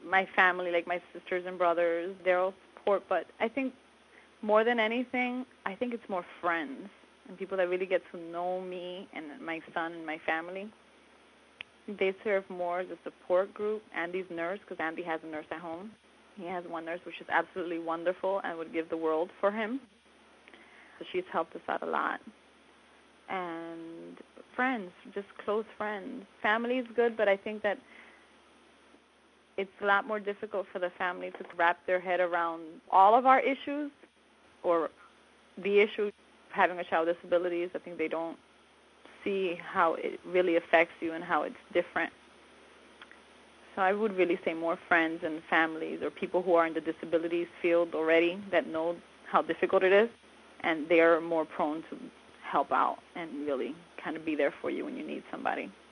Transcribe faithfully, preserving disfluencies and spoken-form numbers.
my family, like my sisters and brothers, they're all support. But I think more than anything, I think it's more friends and people that really get to know me and my son and my family. They serve more as a support group. Andy's nurse, because Andy has a nurse at home. He has one nurse, which is absolutely wonderful and would give the world for him. So she's helped us out a lot. And friends, just close friends. Family is good, but I think that it's a lot more difficult for the family to wrap their head around all of our issues or the issue of having a child with disabilities. I think they don't see how it really affects you and how it's different. So I would really say more friends and families or people who are in the disabilities field already that know how difficult it is, and they are more prone to help out and really kind of be there for you when you need somebody.